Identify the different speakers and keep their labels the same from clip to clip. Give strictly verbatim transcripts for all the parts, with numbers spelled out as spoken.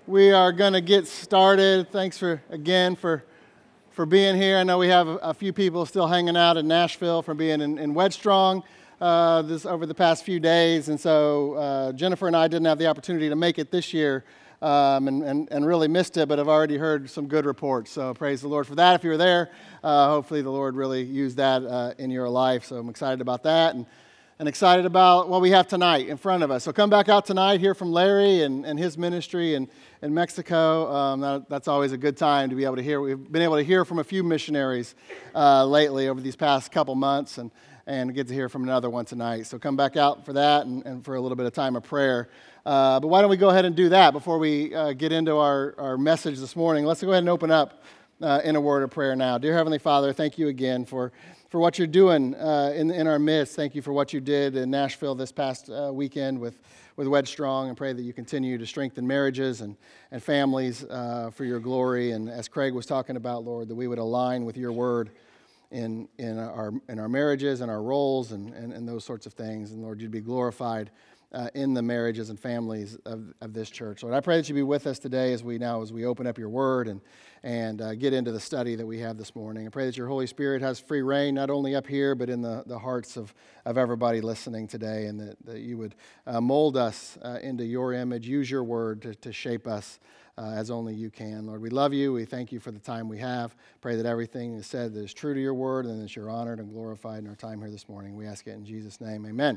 Speaker 1: We are going to get started. Thanks for again for for being here. I know we have a, a few people still hanging out in Nashville from being in, in Wedstrong uh, this over the past few days, and so uh, Jennifer and I didn't have the opportunity to make it this year, um, and, and and really missed it. But I've already heard some good reports. So praise the Lord for that. If you were there, uh, hopefully the Lord really used that uh, in your life. So I'm excited about that. And. And excited about what we have tonight in front of us. So come back out tonight, hear from Larry and, and his ministry in, in Mexico. Um, that, that's always a good time to be able to hear. We've been able to hear from a few missionaries uh, lately over these past couple months, and, and get to hear from another one tonight. So come back out for that and, and for a little bit of time of prayer. Uh, but why don't we go ahead and do that before we uh, get into our, our message this morning. Let's go ahead and open up uh, in a word of prayer now. Dear Heavenly Father, thank you again for for what you're doing uh, in, in our midst. Thank you for what you did in Nashville this past uh, weekend with, with Wedstrong, and pray that you continue to strengthen marriages and, and families uh, for your glory. And as Craig was talking about, Lord, that we would align with your word in, in, our, in our marriages and our roles and, and, and those sorts of things. And Lord, you'd be glorified uh, in the marriages and families of, of this church. Lord, I pray that you be with us today as we now, as we open up your word and and uh, get into the study that we have this morning. I pray that your Holy Spirit has free reign, not only up here, but in the, the hearts of, of everybody listening today, and that, that you would uh, mold us uh, into your image, use your word to, to shape us uh, as only you can. Lord, we love you. We thank you for the time we have. Pray that everything is said that is true to your word and that you're honored and glorified in our time here this morning. We ask it in Jesus' name. Amen.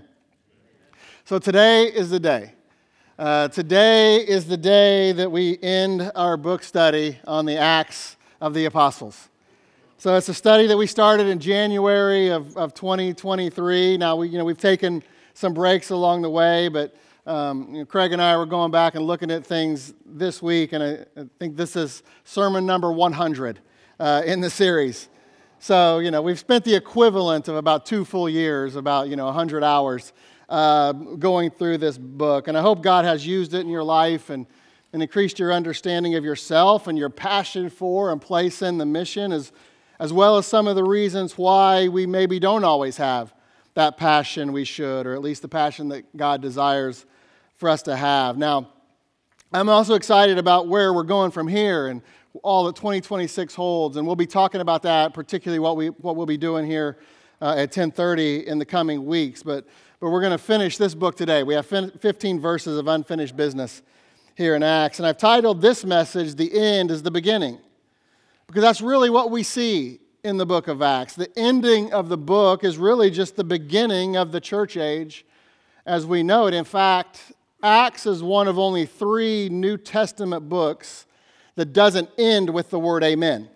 Speaker 1: So today is the day. Uh, today is the day that we end our book study on the Acts of the Apostles. So it's a study that we started in January of, of twenty twenty-three. Now, we, you know, we've taken some breaks along the way, but um, you know, Craig and I were going back and looking at things this week, and I, I think this is sermon number one hundred uh, in the series. So, you know, we've spent the equivalent of about two full years, about, you know, one hundred hours Uh, going through this book. And I hope God has used it in your life and, and increased your understanding of yourself and your passion for and place in the mission, as, as well as some of the reasons why we maybe don't always have that passion we should, or at least the passion that God desires for us to have. Now, I'm also excited about where we're going from here and all that twenty twenty-six holds, and we'll be talking about that, particularly what, we, what we'll be doing here uh, at ten thirty in the coming weeks. But But we're going to finish this book today. We have fifteen verses of unfinished business here in Acts. And I've titled this message, "The End is the Beginning," because that's really what we see in the book of Acts. The ending of the book is really just the beginning of the church age as we know it. In fact, Acts is one of only three New Testament books that doesn't end with the word amen.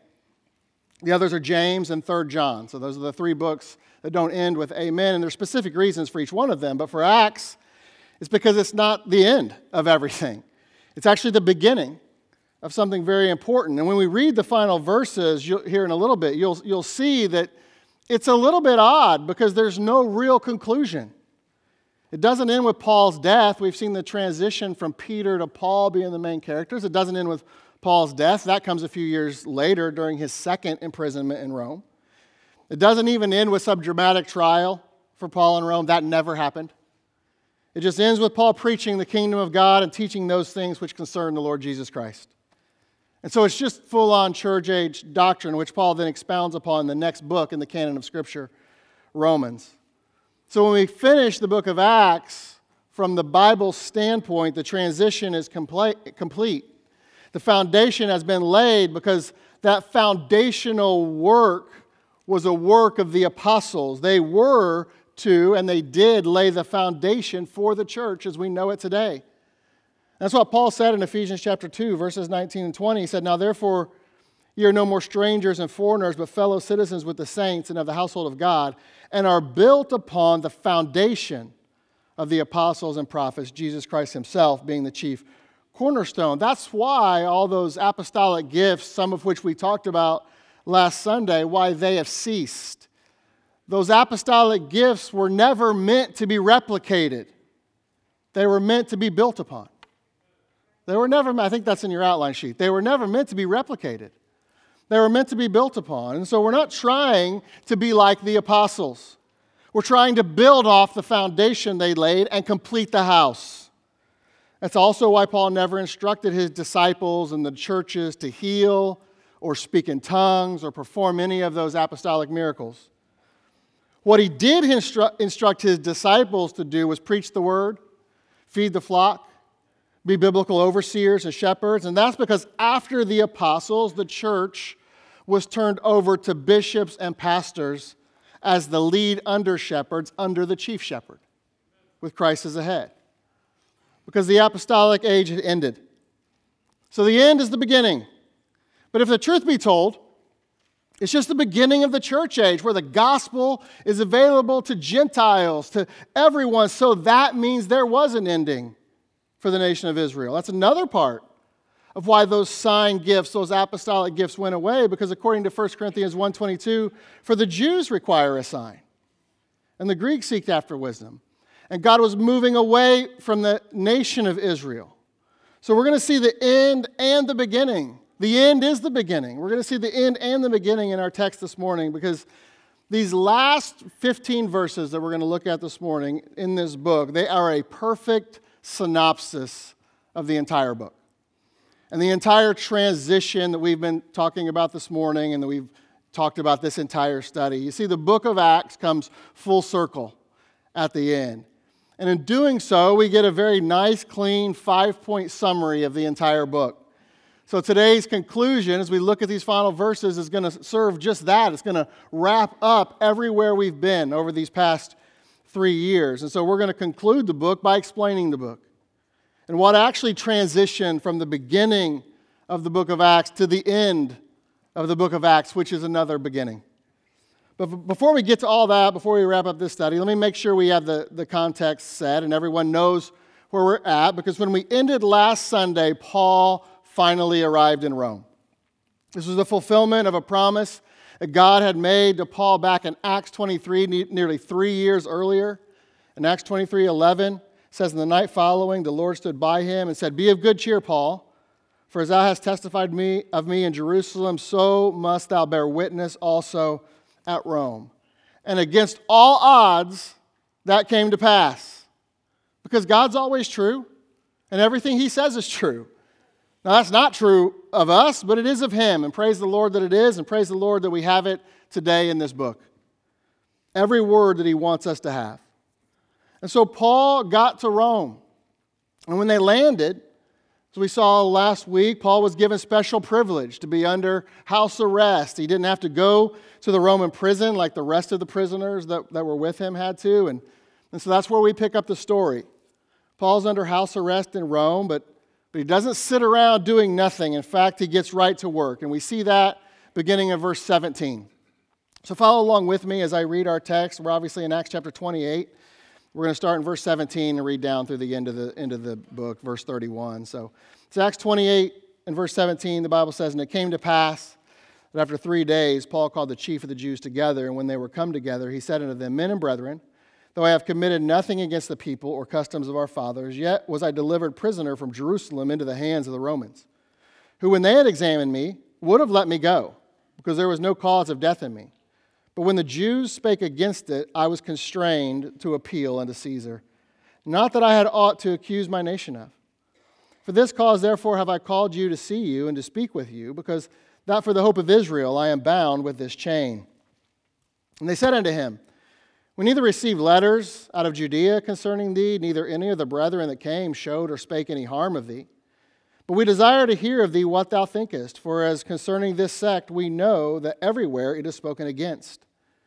Speaker 1: The others are James and Third John. So those are the three books that don't end with amen, and there's specific reasons for each one of them. But for Acts, it's because it's not the end of everything. It's actually the beginning of something very important. And when we read the final verses you'll, here in a little bit, you'll, you'll see that it's a little bit odd because there's no real conclusion. It doesn't end with Paul's death. We've seen the transition from Peter to Paul being the main characters. It doesn't end with Paul's death. That comes a few years later during his second imprisonment in Rome. It doesn't even end with some dramatic trial for Paul in Rome. That never happened. It just ends with Paul preaching the kingdom of God and teaching those things which concern the Lord Jesus Christ. And so it's just full-on church-age doctrine, which Paul then expounds upon in the next book in the canon of Scripture, Romans. So when we finish the book of Acts, from the Bible standpoint, the transition is complete. The foundation has been laid because that foundational work was a work of the apostles. They were to, and they did lay the foundation for the church as we know it today. That's what Paul said in Ephesians chapter two, verses nineteen and twenty. He said, "Now therefore, ye are no more strangers and foreigners, but fellow citizens with the saints and of the household of God, and are built upon the foundation of the apostles and prophets, Jesus Christ himself being the chief cornerstone." That's why all those apostolic gifts, some of which we talked about last Sunday, why they have ceased. Those apostolic gifts were never meant to be replicated. They were meant to be built upon. They were never, I think that's in your outline sheet, they were never meant to be replicated. They were meant to be built upon. And so we're not trying to be like the apostles. We're trying to build off the foundation they laid and complete the house. That's also why Paul never instructed his disciples and the churches to heal or speak in tongues or perform any of those apostolic miracles. What he did instru- instruct his disciples to do was preach the word, feed the flock, be biblical overseers and shepherds. And that's because after the apostles, the church was turned over to bishops and pastors as the lead under shepherds under the chief shepherd, with Christ as the head. Because the apostolic age had ended. So the end is the beginning. But if the truth be told, it's just the beginning of the church age where the gospel is available to Gentiles, to everyone. So that means there was an ending for the nation of Israel. That's another part of why those sign gifts, those apostolic gifts went away, because according to First Corinthians one twenty-two, for the Jews require a sign, and the Greeks seeked after wisdom. And God was moving away from the nation of Israel. So we're going to see the end and the beginning. The end is the beginning. We're going to see the end and the beginning in our text this morning, because these last fifteen verses that we're going to look at this morning in this book, they are a perfect synopsis of the entire book. And the entire transition that we've been talking about this morning and that we've talked about this entire study. You see, the book of Acts comes full circle at the end. And in doing so, we get a very nice, clean, five-point summary of the entire book. So today's conclusion, as we look at these final verses, is going to serve just that. It's going to wrap up everywhere we've been over these past three years. And so we're going to conclude the book by explaining the book and what actually transitioned from the beginning of the book of Acts to the end of the book of Acts, which is another beginning. But before we get to all that, before we wrap up this study, let me make sure we have the, the context set and everyone knows where we're at, because when we ended last Sunday, Paul finally arrived in Rome. This was the fulfillment of a promise that God had made to Paul back in Acts twenty-three, nearly three years earlier. In Acts twenty-three eleven, it says, in the night following, the Lord stood by him and said, "Be of good cheer, Paul, for as thou hast testified me of me in Jerusalem, so must thou bear witness also at Rome." And against all odds, that came to pass. Because God's always true, and everything he says is true. Now, that's not true of us, but it is of him. And praise the Lord that it is, and praise the Lord that we have it today in this book. Every word that he wants us to have. And so Paul got to Rome. And when they landed, as we saw last week, Paul was given special privilege to be under house arrest. He didn't have to go to the Roman prison like the rest of the prisoners that, that were with him had to. And, and so that's where we pick up the story. Paul's under house arrest in Rome, but But he doesn't sit around doing nothing. In fact, he gets right to work. And we see that beginning in verse seventeen. So follow along with me as I read our text. We're obviously in Acts chapter twenty-eight. We're going to start in verse seventeen and read down through the end of the end of the book, verse thirty-one. So it's Acts twenty-eight and verse seventeen. The Bible says, "And it came to pass that after three days, Paul called the chief of the Jews together. And when they were come together, he said unto them, Men and brethren, though I have committed nothing against the people or customs of our fathers, yet was I delivered prisoner from Jerusalem into the hands of the Romans, who when they had examined me, would have let me go, because there was no cause of death in me. But when the Jews spake against it, I was constrained to appeal unto Caesar. Not that I had aught to accuse my nation of. For this cause therefore have I called you to see you and to speak with you, because that for the hope of Israel I am bound with this chain. And they said unto him, We neither received letters out of Judea concerning thee, neither any of the brethren that came showed or spake any harm of thee. But we desire to hear of thee what thou thinkest, for as concerning this sect we know that everywhere it is spoken against.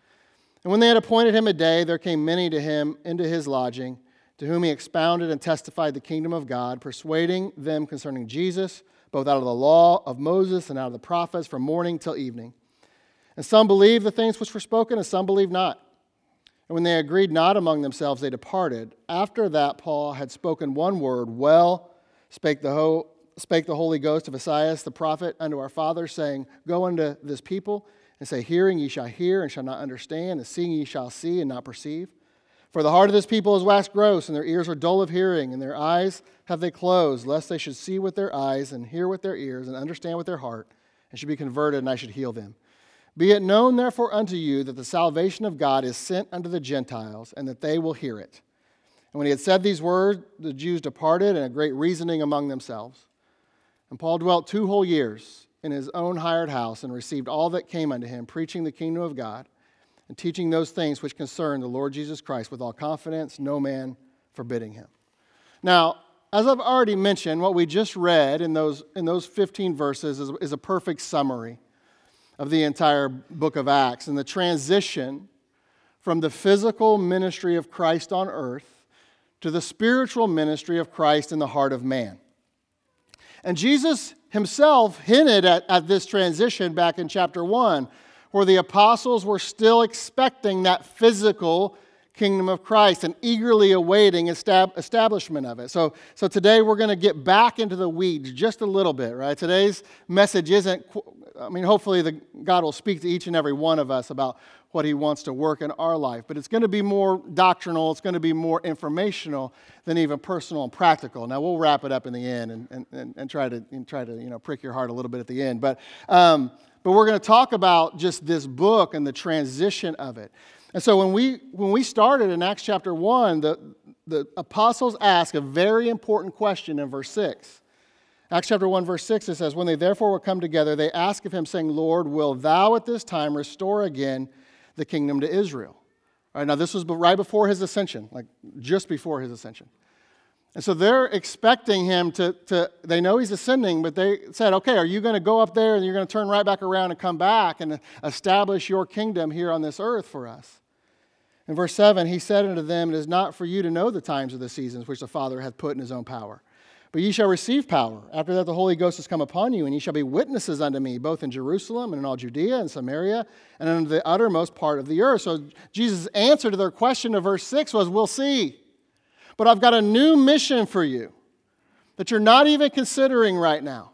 Speaker 1: And when they had appointed him a day, there came many to him into his lodging, to whom he expounded and testified the kingdom of God, persuading them concerning Jesus, both out of the law of Moses and out of the prophets, from morning till evening. And some believed the things which were spoken, and some believed not. And when they agreed not among themselves, they departed. After that Paul had spoken one word, well spake the, Ho- spake the Holy Ghost of Esaias the prophet unto our fathers, saying, Go unto this people, and say, Hearing ye shall hear, and shall not understand, and seeing ye shall see, and not perceive. For the heart of this people is waxed gross, and their ears are dull of hearing, and their eyes have they closed, lest they should see with their eyes, and hear with their ears, and understand with their heart, and should be converted, and I should heal them. Be it known therefore unto you that the salvation of God is sent unto the Gentiles, and that they will hear it. And when he had said these words, the Jews departed, and a great reasoning among themselves. And Paul dwelt two whole years in his own hired house, and received all that came unto him, preaching the kingdom of God, and teaching those things which concern the Lord Jesus Christ with all confidence, no man forbidding him. Now, as I've already mentioned, what we just read in those, in those fifteen verses is, is a perfect summary of the entire book of Acts and the transition from the physical ministry of Christ on earth to the spiritual ministry of Christ in the heart of man. And Jesus himself hinted at, at this transition back in chapter one, where the apostles were still expecting that physical kingdom of Christ and eagerly awaiting estab- establishment of it. So, so today we're going to get back into the weeds just a little bit, right? Today's message isn't, I mean, hopefully the, God will speak to each and every one of us about what he wants to work in our life. But it's going to be more doctrinal, it's going to be more informational than even personal and practical. Now, we'll wrap it up in the end and, and, and try to, and try to you know, prick your heart a little bit at the end. But, um, but we're going to talk about just this book and the transition of it. And so when we when we started in Acts chapter one, the, the apostles ask a very important question in verse six. Acts chapter one, verse six, it says, when they therefore were come together, they asked of him, saying, Lord, will thou at this time restore again the kingdom to Israel? All right, now this was right before his ascension, like just before his ascension. And so they're expecting him to, to, they know he's ascending, but they said, okay, are you going to go up there and you're going to turn right back around and come back and establish your kingdom here on this earth for us? In verse seven, he said unto them, it is not for you to know the times or the seasons which the Father hath put in his own power. But ye shall receive power. After that the Holy Ghost is come upon you, and ye shall be witnesses unto me, both in Jerusalem and in all Judea and Samaria, and unto the uttermost part of the earth. So Jesus' answer to their question of verse six was, we'll see. But I've got a new mission for you that you're not even considering right now.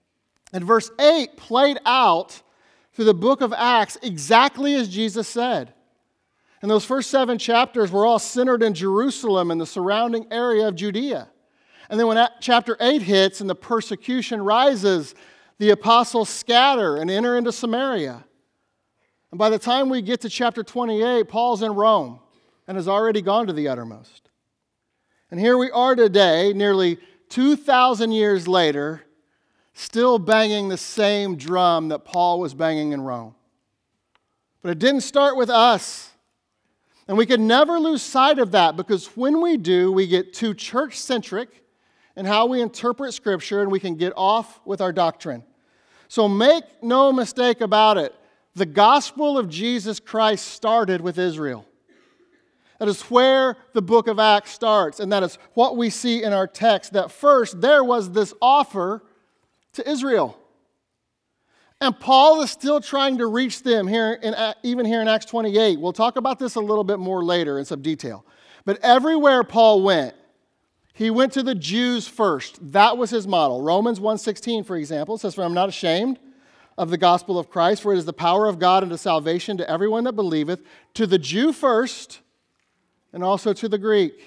Speaker 1: And verse eight played out through the book of Acts exactly as Jesus said. And those first seven chapters were all centered in Jerusalem and the surrounding area of Judea. And then when chapter eight hits and the persecution rises, the apostles scatter and enter into Samaria. And by the time we get to chapter twenty-eight, Paul's in Rome and has already gone to the uttermost. And here we are today, nearly two thousand years later, still banging the same drum that Paul was banging in Rome. But it didn't start with us. And we can never lose sight of that, because when we do, we get too church-centric in how we interpret Scripture, and we can get off with our doctrine. So make no mistake about it. The gospel of Jesus Christ started with Israel. That is where the book of Acts starts, and that is what we see in our text, that first there was this offer to Israel. And Paul is still trying to reach them here, in, even here in Acts twenty-eight. We'll talk about this a little bit more later in some detail. But everywhere Paul went, he went to the Jews first. That was his model. Romans one sixteen, for example, says, for I'm not ashamed of the gospel of Christ, for it is the power of God unto salvation to everyone that believeth, to the Jew first, and also to the Greek.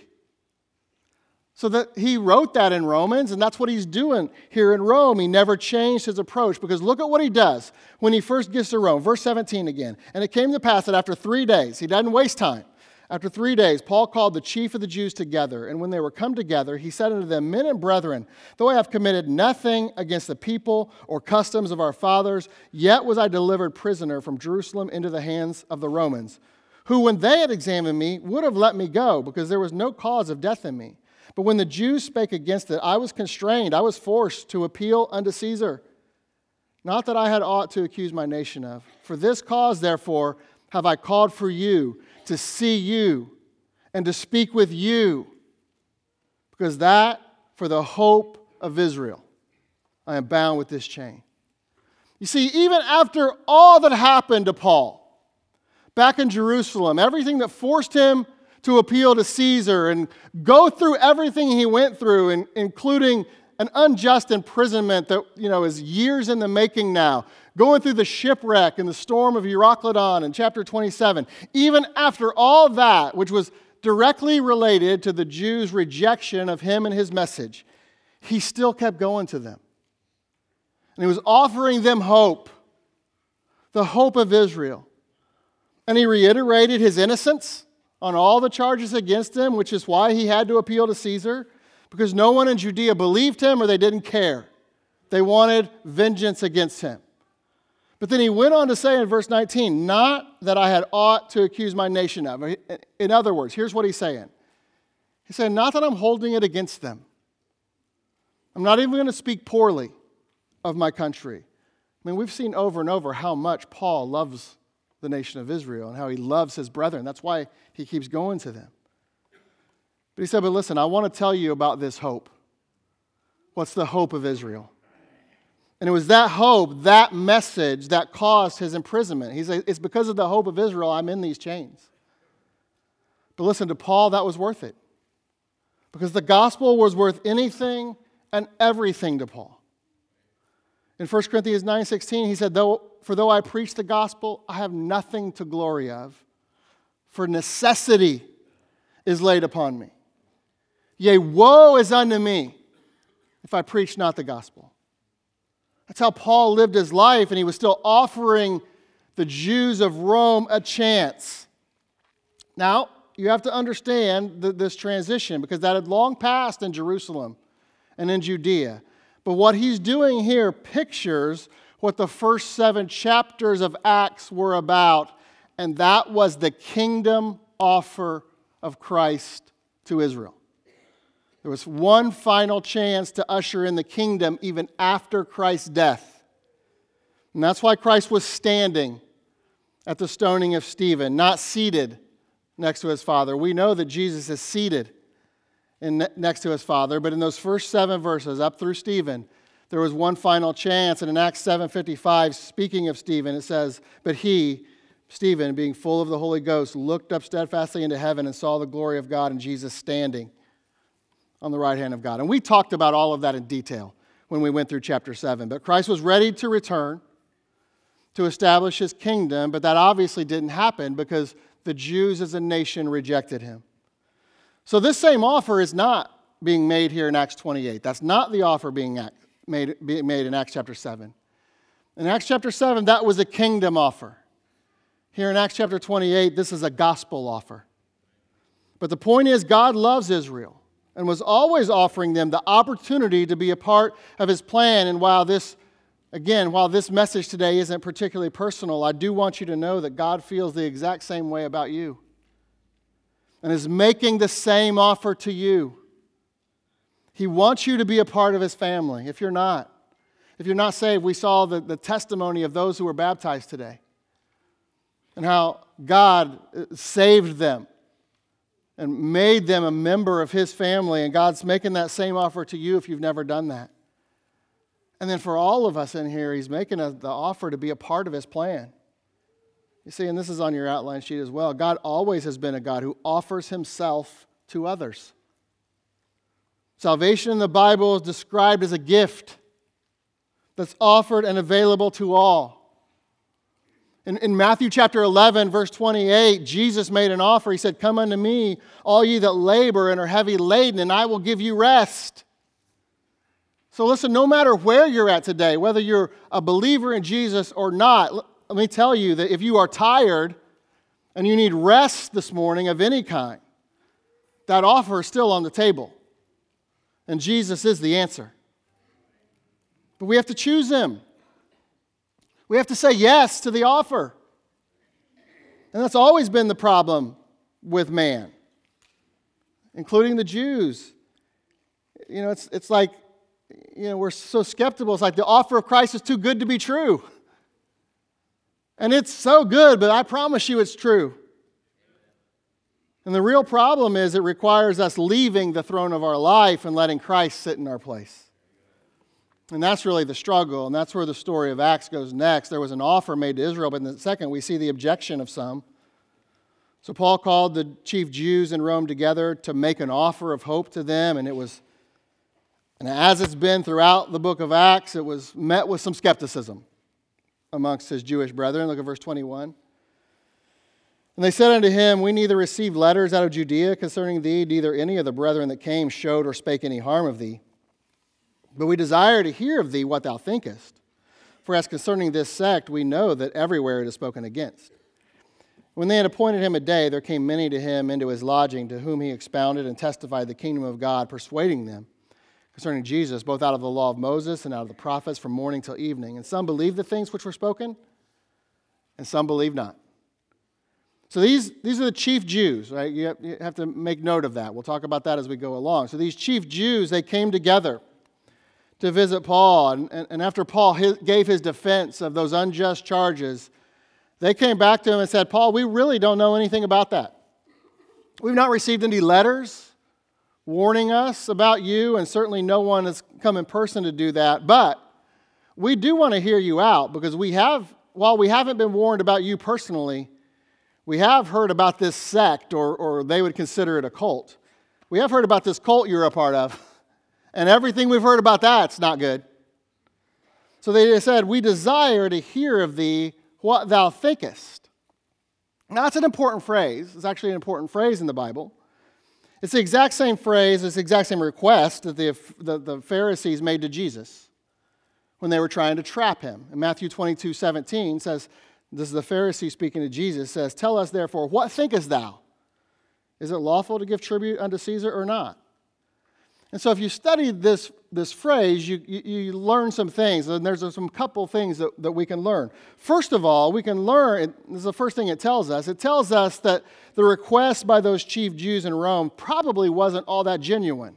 Speaker 1: So that he wrote that in Romans, and that's what he's doing here in Rome. He never changed his approach, because look at what he does when he first gets to Rome. Verse seventeen again. And it came to pass that after three days, he doesn't waste time. After three days, Paul called the chief of the Jews together, and when they were come together, he said unto them, men and brethren, though I have committed nothing against the people or customs of our fathers, yet was I delivered prisoner from Jerusalem into the hands of the Romans, who, when they had examined me, would have let me go, because there was no cause of death in me. But when the Jews spake against it, I was constrained, I was forced to appeal unto Caesar. Not that I had aught to accuse my nation of. For this cause, therefore, have I called for you, to see you, and to speak with you, because that, for the hope of Israel, I am bound with this chain. You see, even after all that happened to Paul, back in Jerusalem, everything that forced him to appeal to Caesar and go through everything he went through, and including an unjust imprisonment that, you know, is years in the making now, going through the shipwreck and the storm of Euroclydon in chapter twenty-seven. Even after all that, which was directly related to the Jews' rejection of him and his message, he still kept going to them. And he was offering them hope, the hope of Israel. And he reiterated his innocence on all the charges against him, which is why he had to appeal to Caesar, because no one in Judea believed him or they didn't care. They wanted vengeance against him. But then he went on to say in verse nineteen, not that I had aught to accuse my nation of. In other words, here's what he's saying. He said, not that I'm holding it against them. I'm not even going to speak poorly of my country. I mean, we've seen over and over how much Paul loves the nation of Israel and how he loves his brethren. That's why he keeps going to them. But he said, but listen, I want to tell you about this hope. What's the hope of Israel? And it was that hope, that message, that caused his imprisonment. He said, it's because of the hope of Israel I'm in these chains. But listen, to Paul, that was worth it. Because the gospel was worth anything and everything to Paul. In First Corinthians nine sixteen, he said, though, for though I preach the gospel, I have nothing to glory of, for necessity is laid upon me. Yea, woe is unto me if I preach not the gospel. That's how Paul lived his life, and he was still offering the Jews of Rome a chance. Now, you have to understand the, this transition, because that had long passed in Jerusalem and in Judea. But what he's doing here pictures what the first seven chapters of Acts were about, and that was the kingdom offer of Christ to Israel. There was one final chance to usher in the kingdom even after Christ's death. And that's why Christ was standing at the stoning of Stephen, not seated next to his Father. We know that Jesus is seated in, next to his Father, but in those first seven verses up through Stephen, there was one final chance. And in Acts seven fifty-five, speaking of Stephen, it says, but he, Stephen, being full of the Holy Ghost, looked up steadfastly into heaven and saw the glory of God and Jesus standing on the right hand of God. And we talked about all of that in detail when we went through chapter seven. But Christ was ready to return to establish his kingdom, but that obviously didn't happen because the Jews as a nation rejected him. So this same offer is not being made here in Acts twenty-eight. That's not the offer being made, being made in Acts chapter seven. In Acts chapter seven, that was a kingdom offer. Here in Acts chapter twenty-eight, this is a gospel offer. But the point is, God loves Israel and was always offering them the opportunity to be a part of his plan. And while this, again, while this message today isn't particularly personal, I do want you to know that God feels the exact same way about you and is making the same offer to you. He wants you to be a part of his family. If you're not, if you're not saved, we saw the, the testimony of those who were baptized today and how God saved them and made them a member of his family, and God's making that same offer to you if you've never done that. And then for all of us in here, he's making a, the offer to be a part of his plan. You see, and this is on your outline sheet as well, God always has been a God who offers himself to others. Salvation in the Bible is described as a gift that's offered and available to all. In, in Matthew chapter eleven, verse twenty-eight, Jesus made an offer. He said, come unto me, all ye that labor and are heavy laden, and I will give you rest. So listen, no matter where you're at today, whether you're a believer in Jesus or not, let me tell you that if you are tired and you need rest this morning of any kind, that offer is still on the table. And Jesus is the answer. But we have to choose him. We have to say yes to the offer. And that's always been the problem with man, including the Jews. You know, it's it's like, you know, we're so skeptical. It's like the offer of Christ is too good to be true. And it's so good, but I promise you it's true. And the real problem is it requires us leaving the throne of our life and letting Christ sit in our place. And that's really the struggle, and that's where the story of Acts goes next. There was an offer made to Israel, but in the second we see the objection of some. So Paul called the chief Jews in Rome together to make an offer of hope to them, and it was, and as it's been throughout the book of Acts, it was met with some skepticism amongst his Jewish brethren. Look at verse twenty-one. And they said unto him, we neither received letters out of Judea concerning thee, neither any of the brethren that came showed or spake any harm of thee. But we desire to hear of thee what thou thinkest. For as concerning this sect, we know that everywhere it is spoken against. When they had appointed him a day, there came many to him into his lodging, to whom he expounded and testified the kingdom of God, persuading them concerning Jesus, both out of the law of Moses and out of the prophets, from morning till evening. And some believed the things which were spoken, and some believed not. So these, these are the chief Jews, right? You have, you have to make note of that. We'll talk about that as we go along. So these chief Jews, they came together to visit Paul. And, and, and after Paul his, gave his defense of those unjust charges, they came back to him and said, Paul, we really don't know anything about that. We've not received any letters warning us about you, and certainly no one has come in person to do that. But we do want to hear you out, because we have, while we haven't been warned about you personally, we have heard about this sect, or, or they would consider it a cult. We have heard about this cult you're a part of, and everything we've heard about that's not good. So they said, we desire to hear of thee what thou thinkest. Now, that's an important phrase. It's actually an important phrase in the Bible. It's the exact same phrase, it's the exact same request that the, the, the Pharisees made to Jesus when they were trying to trap him. In Matthew twenty-two seventeen says, this is the Pharisee speaking to Jesus, says, tell us therefore, what thinkest thou? Is it lawful to give tribute unto Caesar or not? And so if you study this, this phrase, you, you, you learn some things, and there's some couple things that, that we can learn. First of all, we can learn, this is the first thing it tells us, it tells us that the request by those chief Jews in Rome probably wasn't all that genuine.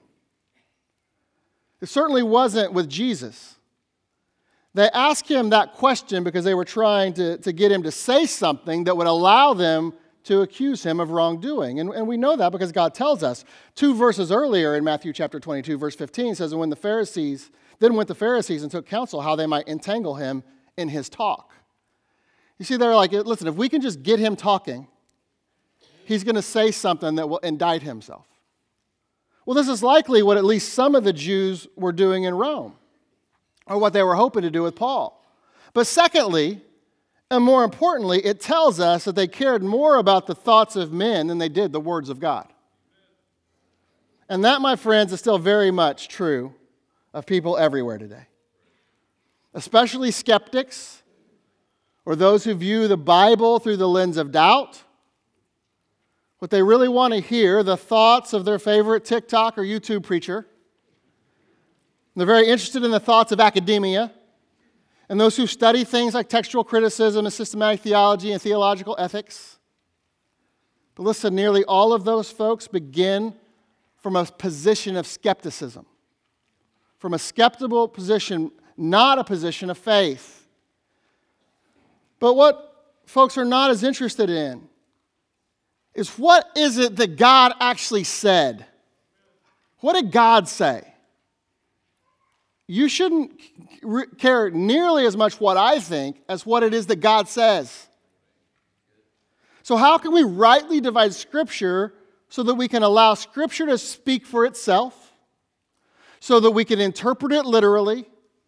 Speaker 1: It certainly wasn't with Jesus. They asked him that question because they were trying to, to get him to say something that would allow them to accuse him of wrongdoing. And, and we know that because God tells us. Two verses earlier in Matthew chapter twenty-two, verse fifteen says, and when the Pharisees, then went the Pharisees and took counsel how they might entangle him in his talk. You see, they're like, listen, if we can just get him talking, he's going to say something that will indict himself. Well, this is likely what at least some of the Jews were doing in Rome, or what they were hoping to do with Paul. But secondly, and more importantly, it tells us that they cared more about the thoughts of men than they did the words of God. And that, my friends, is still very much true of people everywhere today. Especially skeptics, or those who view the Bible through the lens of doubt. What they really want to hear, the thoughts of their favorite TikTok or YouTube preacher. They're very interested in the thoughts of academia, and those who study things like textual criticism and systematic theology and theological ethics. But listen, nearly all of those folks begin from a position of skepticism, from a skeptical position, not a position of faith. But what folks are not as interested in is, what is it that God actually said? What did God say? You shouldn't care nearly as much what I think as what it is that God says. So how can we rightly divide Scripture so that we can allow Scripture to speak for itself, so that we can interpret it literally,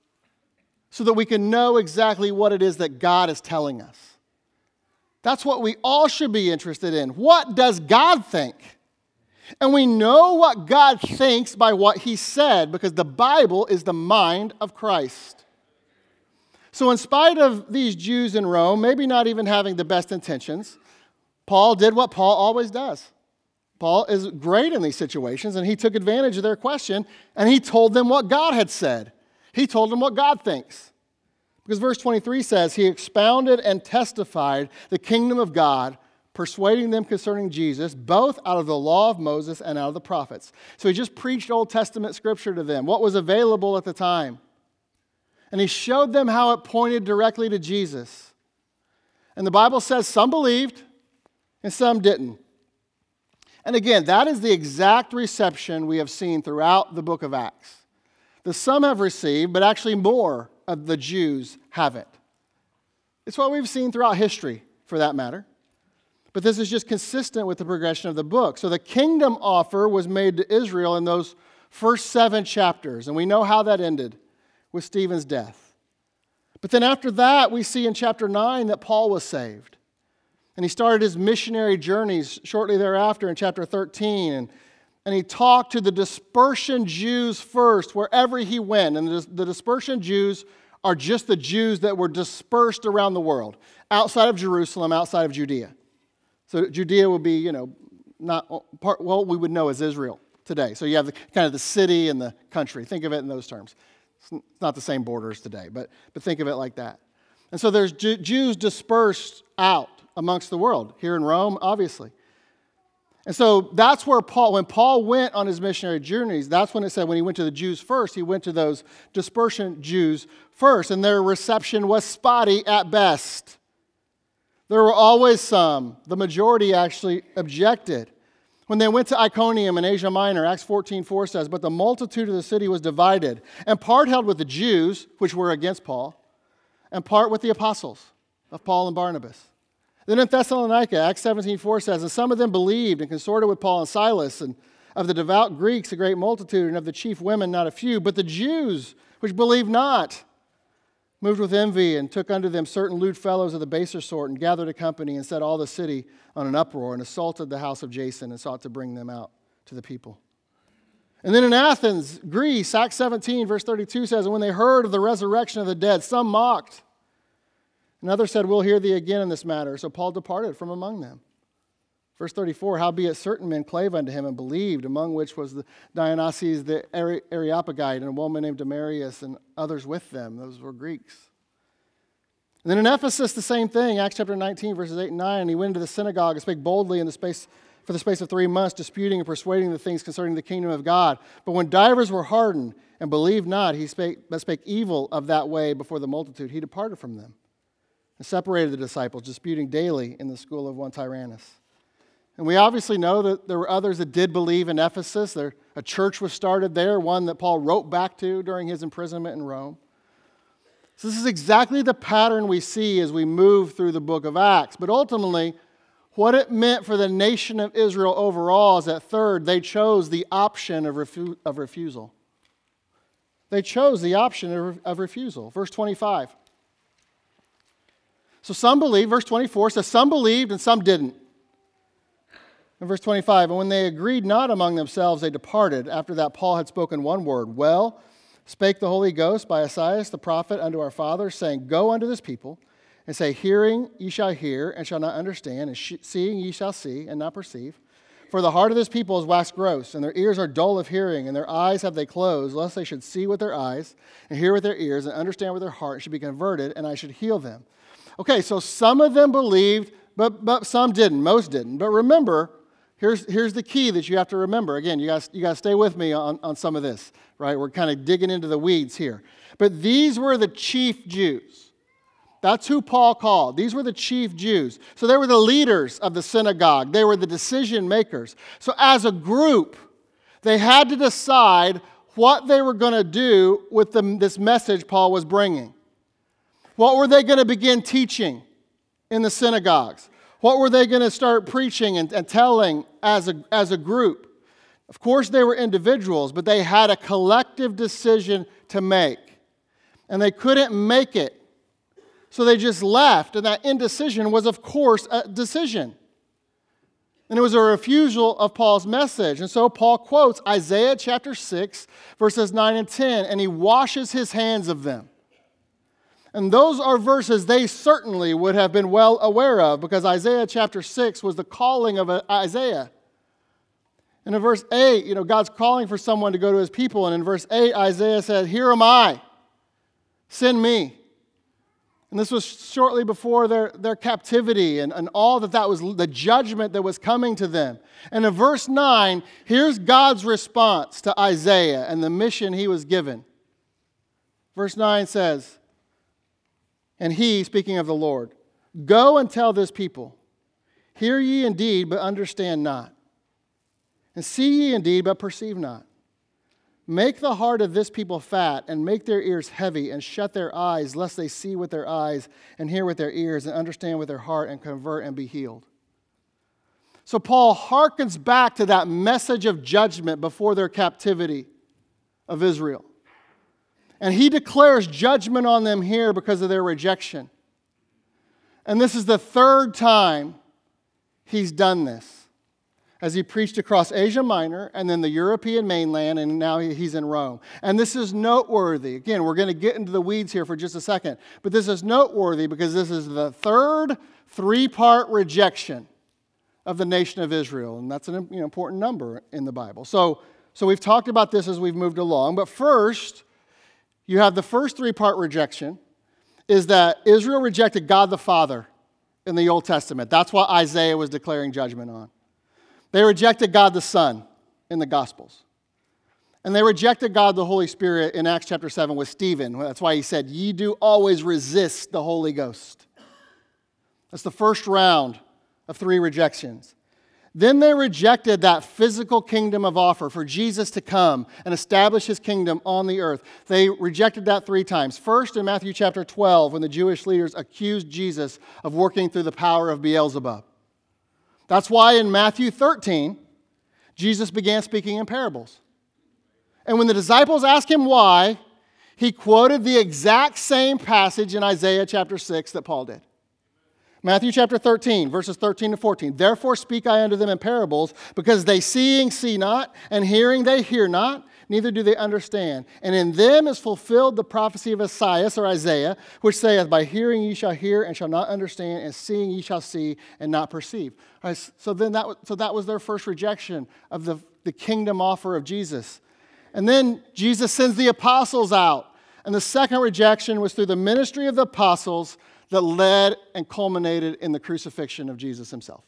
Speaker 1: so that we can know exactly what it is that God is telling us? That's what we all should be interested in. What does God think? And we know what God thinks by what he said, because the Bible is the mind of Christ. So in spite of these Jews in Rome, maybe not even having the best intentions, Paul did what Paul always does. Paul is great in these situations, and he took advantage of their question, and he told them what God had said. He told them what God thinks. Because verse twenty-three says, he expounded and testified the kingdom of God, persuading them concerning Jesus, both out of the law of Moses and out of the prophets. So he just preached Old Testament Scripture to them, what was available at the time. And he showed them how it pointed directly to Jesus. And the Bible says some believed and some didn't. And again, that is the exact reception we have seen throughout the book of Acts. The some have received, but actually more of the Jews haven't. It's what we've seen throughout history, for that matter. But this is just consistent with the progression of the book. So the kingdom offer was made to Israel in those first seven chapters, and we know how that ended with Stephen's death. But then after that, we see in chapter nine that Paul was saved. And he started his missionary journeys shortly thereafter in chapter thirteen, and, and he talked to the dispersion Jews first, wherever he went. And the, the dispersion Jews are just the Jews that were dispersed around the world, outside of Jerusalem, outside of Judea. So Judea would be, you know, not part, well, we would know as Israel today. So you have the, kind of the city and the country. Think of it in those terms. It's not the same borders today, but, but think of it like that. And so there's Ju- Jews dispersed out amongst the world. Here in Rome, obviously. And so that's where Paul, when Paul went on his missionary journeys, that's when it said when he went to the Jews first, he went to those dispersion Jews first, and their reception was spotty at best. There were always some. The majority actually objected. When they went to Iconium in Asia Minor, Acts fourteen four says, but the multitude of the city was divided, and part held with the Jews, which were against Paul, and part with the apostles of Paul and Barnabas. Then in Thessalonica, Acts seventeen four says, and some of them believed and consorted with Paul and Silas, and of the devout Greeks a great multitude, and of the chief women not a few. But the Jews, which believed not, moved with envy, and took unto them certain lewd fellows of the baser sort, and gathered a company, and set all the city on an uproar, and assaulted the house of Jason, and sought to bring them out to the people. And then in Athens, Greece, Acts seventeen, verse thirty-two says, and when they heard of the resurrection of the dead, some mocked. And others said, we'll hear thee again in this matter. So Paul departed from among them. Verse thirty-four, howbeit certain men clave unto him and believed, among which was the Dionysius the Areopagite, and a woman named Damaris, and others with them. Those were Greeks. And then in Ephesus, the same thing, Acts chapter nineteen, verses eight and nine, and he went into the synagogue and spake boldly in the space for the space of three months, disputing and persuading the things concerning the kingdom of God. But when divers were hardened and believed not, he spake, but spake evil of that way before the multitude. He departed from them and separated the disciples, disputing daily in the school of one Tyrannus. And we obviously know that there were others that did believe in Ephesus. There, a church was started there, one that Paul wrote back to during his imprisonment in Rome. So this is exactly the pattern we see as we move through the book of Acts. But ultimately, what it meant for the nation of Israel overall is that, third, they chose the option of, refu- of refusal. They chose the option of, of refusal. Verse twenty-five. So some believed, verse twenty-four says, some believed and some didn't. In verse twenty-five, and when they agreed not among themselves, they departed. After that, Paul had spoken one word. Well, spake the Holy Ghost by Esaias the prophet unto our fathers, saying, go unto this people, and say, hearing ye shall hear, and shall not understand, and sh- seeing ye shall see, and not perceive. For the heart of this people is waxed gross, and their ears are dull of hearing, and their eyes have they closed, lest they should see with their eyes, and hear with their ears, and understand with their heart, and should be converted, and I should heal them. Okay, so some of them believed, but, but some didn't. Most didn't. But remember, here's, here's the key that you have to remember. Again, you guys, you guys stay with me on, on some of this, right? We're kind of digging into the weeds here. But these were the chief Jews. That's who Paul called. These were the chief Jews. So they were the leaders of the synagogue. They were the decision makers. So as a group, they had to decide what they were going to do with the, this message Paul was bringing. What were they going to begin teaching in the synagogues? What were they going to start preaching and, and telling as a, as a group? Of course, they were individuals, but they had a collective decision to make. And they couldn't make it. So they just left, and that indecision was, of course, a decision. And it was a refusal of Paul's message. And so Paul quotes Isaiah chapter six, verses nine and ten, and he washes his hands of them. And those are verses they certainly would have been well aware of, because Isaiah chapter six was the calling of Isaiah. And in verse eight, you know, God's calling for someone to go to his people. And in verse eight, Isaiah said, here am I, send me. And this was shortly before their, their captivity and, and all that that was, the judgment that was coming to them. And in verse nine, here's God's response to Isaiah and the mission he was given. Verse nine says, and he, speaking of the Lord, go and tell this people, hear ye indeed, but understand not. And see ye indeed, but perceive not. Make the heart of this people fat, and make their ears heavy, and shut their eyes, lest they see with their eyes, and hear with their ears, and understand with their heart, and convert and be healed. So Paul hearkens back to that message of judgment before their captivity of Israel. And he declares judgment on them here because of their rejection. And this is the third time he's done this, as he preached across Asia Minor and then the European mainland, and now he's in Rome. And this is noteworthy. Again, we're going to get into the weeds here for just a second. But this is noteworthy because this is the third three-part rejection of the nation of Israel, and that's an you know, important number in the Bible. So, so we've talked about this as we've moved along, but first, you have the first three-part rejection, is that Israel rejected God the Father in the Old Testament. That's what Isaiah was declaring judgment on. They rejected God the Son in the Gospels. And they rejected God the Holy Spirit in Acts chapter seven with Stephen. That's why he said, ye do always resist the Holy Ghost. That's the first round of three rejections. Then they rejected that physical kingdom of offer for Jesus to come and establish his kingdom on the earth. They rejected that three times. First, in Matthew chapter twelve, when the Jewish leaders accused Jesus of working through the power of Beelzebub. That's why in Matthew thirteen, Jesus began speaking in parables. And when the disciples asked him why, he quoted the exact same passage in Isaiah chapter six that Paul did. Matthew chapter thirteen, verses thirteen to fourteen. Therefore speak I unto them in parables, because they seeing see not, and hearing they hear not, neither do they understand. And in them is fulfilled the prophecy of Esaias, or Isaiah, which saith, by hearing ye shall hear and shall not understand, and seeing ye shall see and not perceive. All right, so then that, so that was their first rejection of the, the kingdom offer of Jesus. And then Jesus sends the apostles out. And the second rejection was through the ministry of the apostles that led and culminated in the crucifixion of Jesus himself.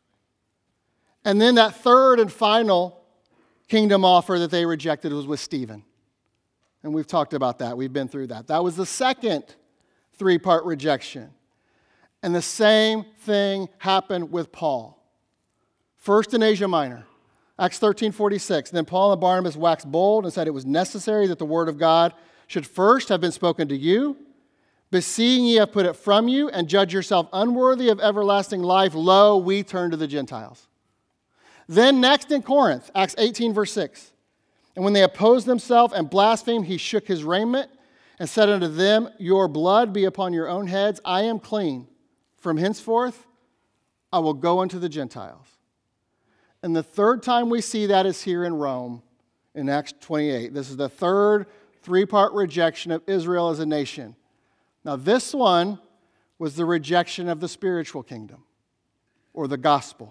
Speaker 1: And then that third and final kingdom offer that they rejected was with Stephen. And we've talked about that. We've been through that. That was the second three-part rejection. And the same thing happened with Paul. First in Asia Minor, Acts thirteen forty-six. Then Paul and Barnabas waxed bold and said it was necessary that the word of God should first have been spoken to you. But seeing ye have put it from you, and judge yourself unworthy of everlasting life, lo, we turn to the Gentiles. Then next in Corinth, Acts eighteen, verse six. And when they opposed themselves and blasphemed, he shook his raiment and said unto them, your blood be upon your own heads, I am clean. From henceforth, I will go unto the Gentiles. And the third time we see that is here in Rome, in Acts twenty-eight. This is the third three-part rejection of Israel as a nation. Now, this one was the rejection of the spiritual kingdom, or the gospel.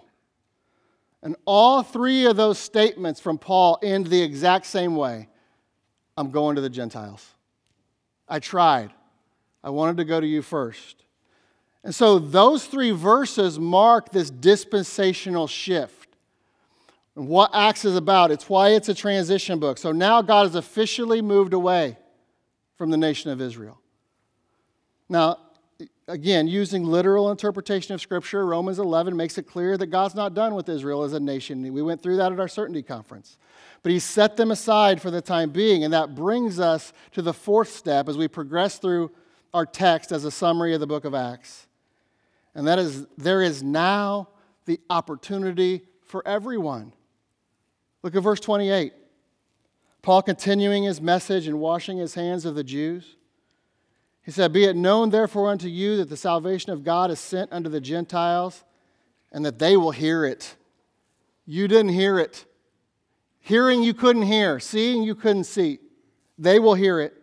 Speaker 1: And all three of those statements from Paul end the exact same way. I'm going to the Gentiles. I tried. I wanted to go to you first. And so those three verses mark this dispensational shift. And what Acts is about, it's why it's a transition book. So now God has officially moved away from the nation of Israel. Now, again, using literal interpretation of Scripture, Romans eleven makes it clear that God's not done with Israel as a nation. We went through that at our Certainty Conference. But he set them aside for the time being, and that brings us to the fourth step as we progress through our text as a summary of the book of Acts. And that is, there is now the opportunity for everyone. Look at verse twenty-eight. Paul continuing his message and washing his hands of the Jews. He said, be it known therefore unto you that the salvation of God is sent unto the Gentiles, and that they will hear it. You didn't hear it. Hearing you couldn't hear. Seeing you couldn't see. They will hear it.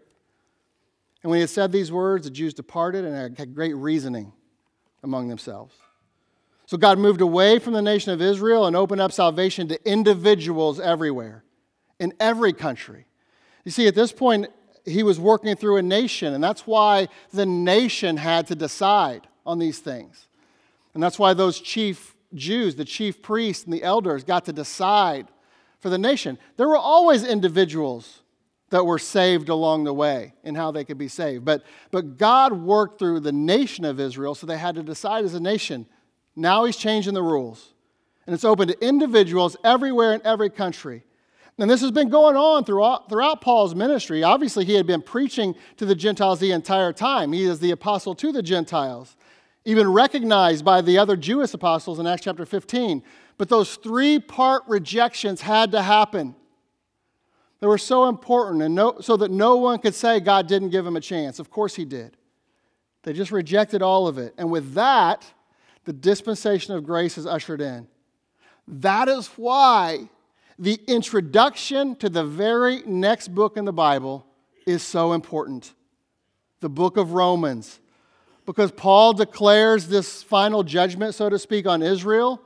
Speaker 1: And when he had said these words, the Jews departed and had great reasoning among themselves. So God moved away from the nation of Israel and opened up salvation to individuals everywhere, in every country. You see, at this point, he was working through a nation, and that's why the nation had to decide on these things. And that's why those chief Jews, the chief priests and the elders, got to decide for the nation. There were always individuals that were saved along the way in how they could be saved. But, but God worked through the nation of Israel, so they had to decide as a nation. Now he's changing the rules. And it's open to individuals everywhere in every country. And this has been going on throughout, throughout Paul's ministry. Obviously, he had been preaching to the Gentiles the entire time. He is the apostle to the Gentiles, even recognized by the other Jewish apostles in Acts chapter fifteen. But those three-part rejections had to happen. They were so important, and no, so that no one could say God didn't give him a chance. Of course he did. They just rejected all of it. And with that, the dispensation of grace is ushered in. That is why the introduction to the very next book in the Bible is so important. The book of Romans. Because Paul declares this final judgment, so to speak, on Israel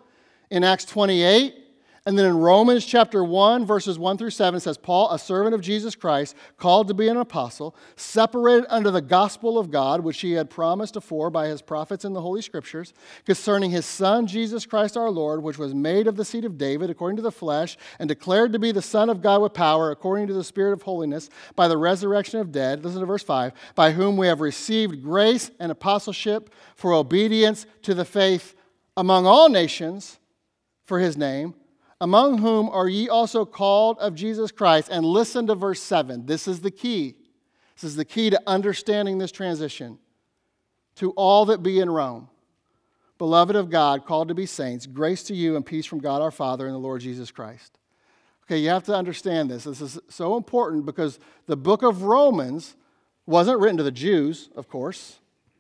Speaker 1: in Acts twenty-eight. And then in Romans chapter one, verses one through seven, it says, Paul, a servant of Jesus Christ, called to be an apostle, separated under the gospel of God, which he had promised afore by his prophets in the Holy Scriptures, concerning his Son, Jesus Christ our Lord, which was made of the seed of David, according to the flesh, and declared to be the Son of God with power, according to the Spirit of holiness, by the resurrection of dead. Listen to verse five. By whom we have received grace and apostleship for obedience to the faith among all nations for his name, among whom are ye also called of Jesus Christ. And listen to verse seven. This is the key. This is the key to understanding this transition. To all that be in Rome, beloved of God, called to be saints, grace to you and peace from God our Father and the Lord Jesus Christ. Okay, you have to understand this. This is so important because the book of Romans wasn't written to the Jews, of course,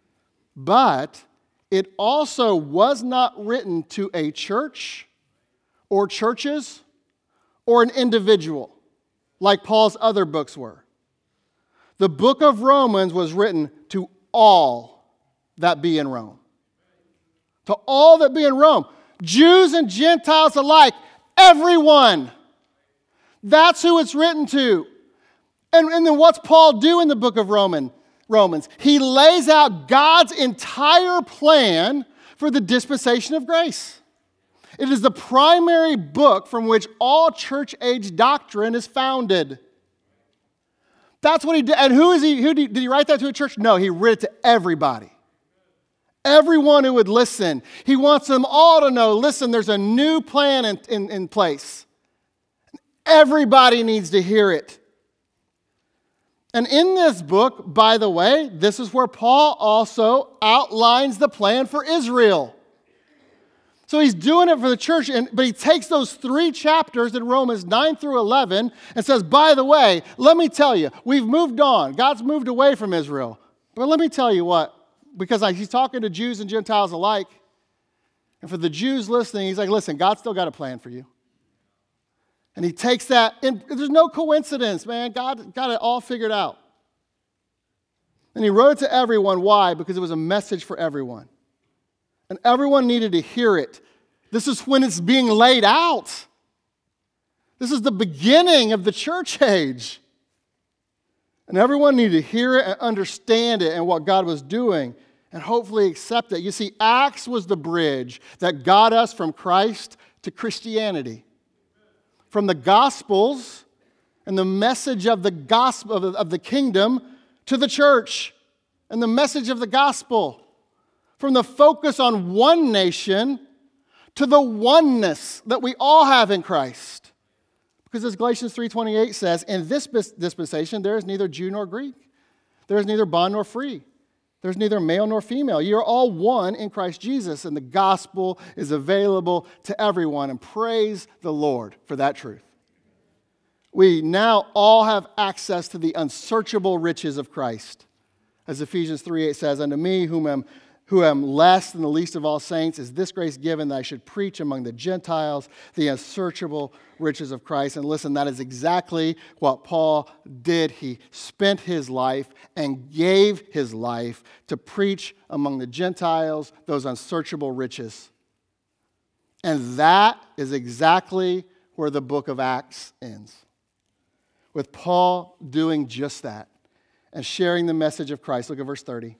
Speaker 1: but it also was not written to a church or churches, or an individual, like Paul's other books were. The book of Romans was written to all that be in Rome. To all that be in Rome. Jews and Gentiles alike. Everyone. That's who it's written to. And, and then what's Paul do in the book of Roman, Romans? He lays out God's entire plan for the dispensation of grace. It is the primary book from which all church-age doctrine is founded. That's what he did. And who is he? Who did, he, did he write that to a church? No, he wrote it to everybody. Everyone who would listen. He wants them all to know, listen, there's a new plan in, in, in place. Everybody needs to hear it. And in this book, by the way, this is where Paul also outlines the plan for Israel. So he's doing it for the church, and, but he takes those three chapters in Romans nine through eleven and says, by the way, let me tell you, we've moved on. God's moved away from Israel. But let me tell you what, because I, he's talking to Jews and Gentiles alike, and for the Jews listening, he's like, listen, God's still got a plan for you. And he takes that, and there's no coincidence, man. God got it all figured out. And he wrote it to everyone. Why? Because it was a message for everyone. And everyone needed to hear it. This is when it's being laid out. This is the beginning of the church age. And everyone needed to hear it and understand it and what God was doing and hopefully accept it. You see, Acts was the bridge that got us from Christ to Christianity. From the Gospels and the message of the gospel of the, of the kingdom to the church and the message of the gospel. From the focus on one nation to the oneness that we all have in Christ. Because as Galatians three twenty-eight says, in this dispensation there is neither Jew nor Greek. There is neither bond nor free. There is neither male nor female. You are all one in Christ Jesus, and the gospel is available to everyone. And praise the Lord for that truth. We now all have access to the unsearchable riches of Christ. As Ephesians three eight says, unto me whom am who am less than the least of all saints, is this grace given that I should preach among the Gentiles the unsearchable riches of Christ. And listen, that is exactly what Paul did. He spent his life and gave his life to preach among the Gentiles those unsearchable riches. And that is exactly where the book of Acts ends. With Paul doing just that and sharing the message of Christ. Look at verse thirty.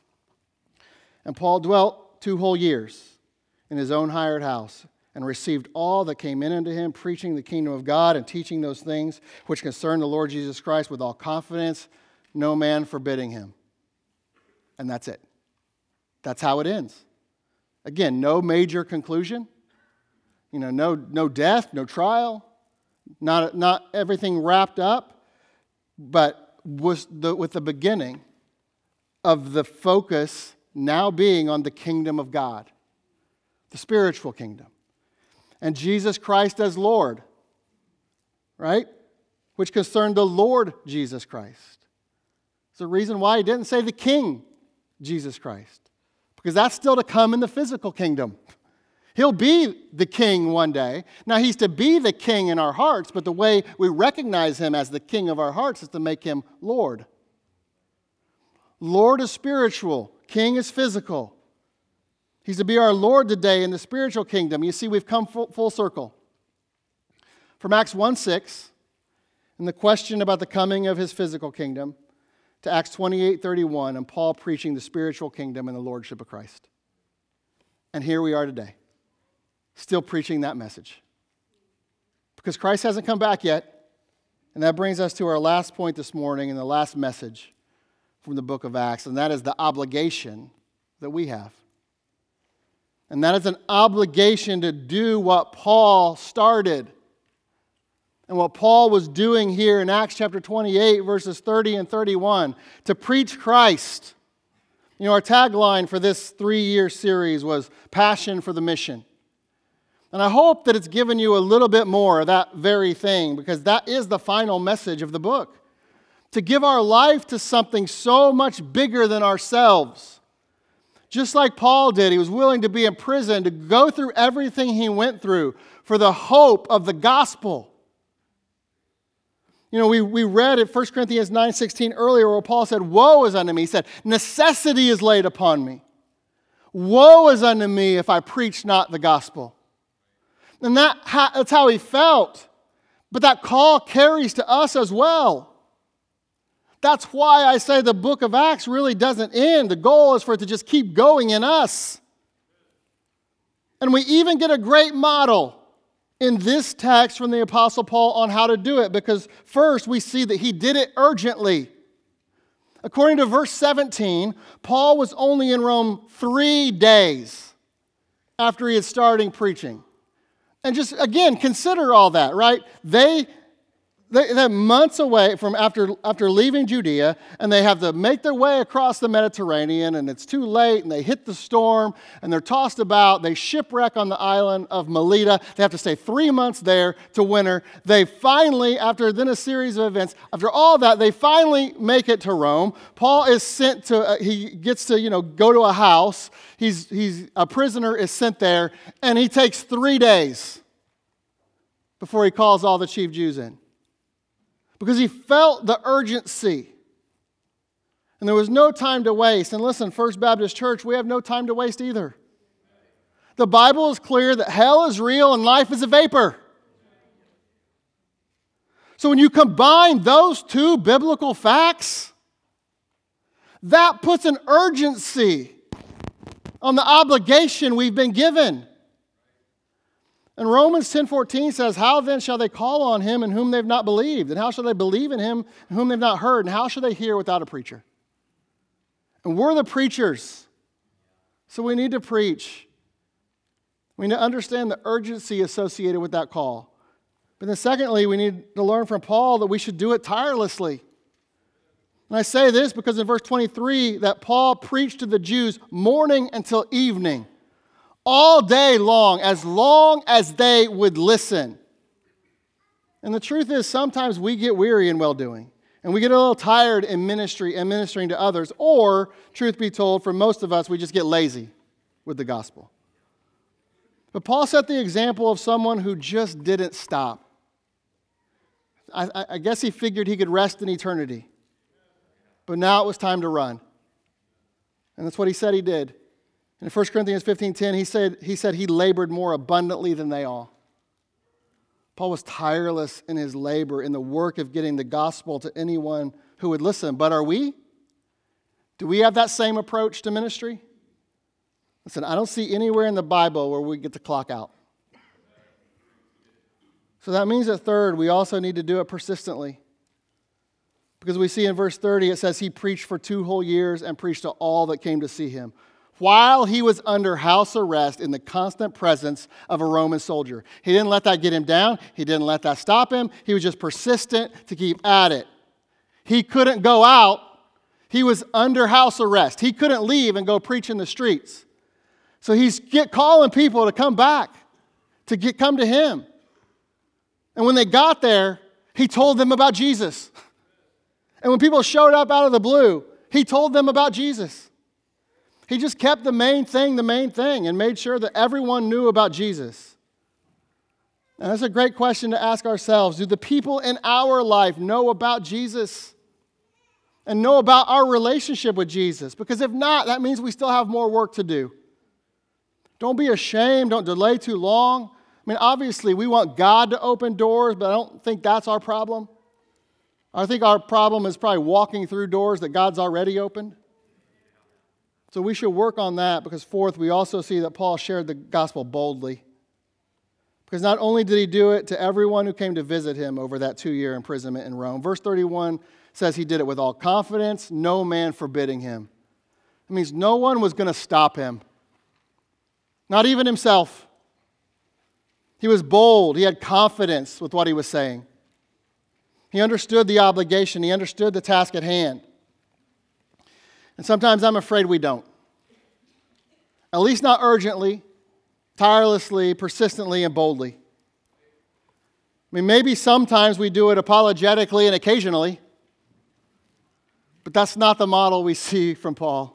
Speaker 1: And Paul dwelt two whole years in his own hired house and received all that came in unto him, preaching the kingdom of God and teaching those things which concern the Lord Jesus Christ with all confidence, no man forbidding him. And that's it. That's how it ends. Again, no major conclusion. You know, no, no death, no trial, not, not everything wrapped up, but was the, with the beginning of the focus now being on the kingdom of God, the spiritual kingdom. And Jesus Christ as Lord, right? Which concerned the Lord Jesus Christ. It's the reason why he didn't say the King Jesus Christ, because that's still to come in the physical kingdom. He'll be the king one day. Now, he's to be the king in our hearts, but the way we recognize him as the king of our hearts is to make him Lord. Lord is spiritual. King is physical. He's to be our Lord today in the spiritual kingdom. You see, we've come full, full circle. From Acts one six, and the question about the coming of his physical kingdom, to Acts twenty-eight thirty-one, and Paul preaching the spiritual kingdom and the lordship of Christ. And here we are today, still preaching that message. Because Christ hasn't come back yet. And that brings us to our last point this morning and the last message from the book of Acts, and that is the obligation that we have. And that is an obligation to do what Paul started. And what Paul was doing here in Acts chapter twenty-eight, verses thirty and thirty-one, to preach Christ. You know, our tagline for this three-year series was Passion for the Mission. And I hope that it's given you a little bit more of that very thing, because that is the final message of the book. To give our life to something so much bigger than ourselves. Just like Paul did, he was willing to be in prison, to go through everything he went through for the hope of the gospel. You know, we, we read at First Corinthians nine sixteen earlier where Paul said, woe is unto me. He said, necessity is laid upon me. Woe is unto me if I preach not the gospel. And that, that's how he felt. But that call carries to us as well. That's why I say the book of Acts really doesn't end. The goal is for it to just keep going in us. And we even get a great model in this text from the Apostle Paul on how to do it, because first we see that he did it urgently. According to verse seventeen, Paul was only in Rome three days after he had started preaching. And just, again, consider all that, right? They, they, they're months away from after, after leaving Judea, and they have to make their way across the Mediterranean, and it's too late, and they hit the storm, and they're tossed about. They shipwreck on the island of Melita. They have to stay three months there to winter. They finally, after then a series of events, after all that, they finally make it to Rome. Paul is sent to, uh, he gets to, you know, go to a house. He's, he's a prisoner is sent there, and he takes three days before he calls all the chief Jews in. Because he felt the urgency. And there was no time to waste. And listen, First Baptist Church, we have no time to waste either. The Bible is clear that hell is real and life is a vapor. So when you combine those two biblical facts, that puts an urgency on the obligation we've been given. And Romans ten fourteen says, how then shall they call on him in whom they've not believed? And how shall they believe in him in whom they've not heard? And how shall they hear without a preacher? And we're the preachers. So we need to preach. We need to understand the urgency associated with that call. But then secondly, we need to learn from Paul that we should do it tirelessly. And I say this because in verse twenty-three, that Paul preached to the Jews morning until evening. All day long, as long as they would listen. And the truth is, sometimes we get weary in well-doing. And we get a little tired in ministry and ministering to others. Or, truth be told, for most of us, we just get lazy with the gospel. But Paul set the example of someone who just didn't stop. I, I guess he figured he could rest in eternity. But now it was time to run. And that's what he said he did. In First Corinthians fifteen ten, he said, he said he labored more abundantly than they all. Paul was tireless in his labor, in the work of getting the gospel to anyone who would listen. But are we? Do we have that same approach to ministry? Listen, I don't see anywhere in the Bible where we get to clock out. So that means that third, we also need to do it persistently. Because we see in verse thirty, it says he preached for two whole years and preached to all that came to see him, while he was under house arrest in the constant presence of a Roman soldier. He didn't let that get him down. He didn't let that stop him. He was just persistent to keep at it. He couldn't go out. He was under house arrest. He couldn't leave and go preach in the streets. So he's get, calling people to come back, to get, come to him. And when they got there, he told them about Jesus. And when people showed up out of the blue, he told them about Jesus. He just kept the main thing the main thing and made sure that everyone knew about Jesus. And that's a great question to ask ourselves. Do the people in our life know about Jesus and know about our relationship with Jesus? Because if not, that means we still have more work to do. Don't be ashamed. Don't delay too long. I mean, obviously, we want God to open doors, but I don't think that's our problem. I think our problem is probably walking through doors that God's already opened. So we should work on that because, fourth, we also see that Paul shared the gospel boldly. Because not only did he do it to everyone who came to visit him over that two-year imprisonment in Rome, verse thirty-one says he did it with all confidence, no man forbidding him. It means no one was going to stop him, not even himself. He was bold. He had confidence with what he was saying. He understood the obligation. He understood the task at hand. And sometimes I'm afraid we don't. At least not urgently, tirelessly, persistently, and boldly. I mean, maybe sometimes we do it apologetically and occasionally, but that's not the model we see from Paul.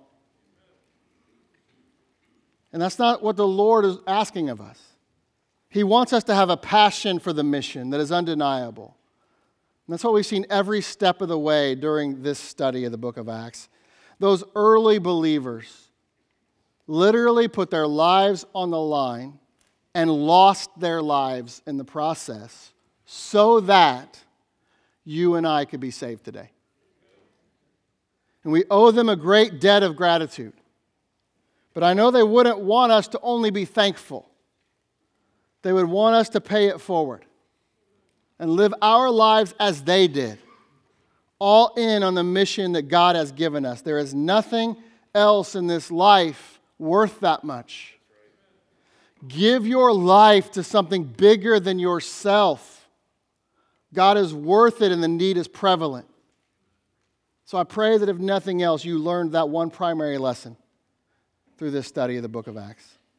Speaker 1: And that's not what the Lord is asking of us. He wants us to have a passion for the mission that is undeniable. And that's what we've seen every step of the way during this study of the book of Acts. Those early believers literally put their lives on the line and lost their lives in the process so that you and I could be saved today. And we owe them a great debt of gratitude. But I know they wouldn't want us to only be thankful. They would want us to pay it forward and live our lives as they did, all in on the mission that God has given us. There is nothing else in this life worth that much. Give your life to something bigger than yourself. God is worth it and the need is prevalent. So I pray that if nothing else, you learned that one primary lesson through this study of the book of Acts.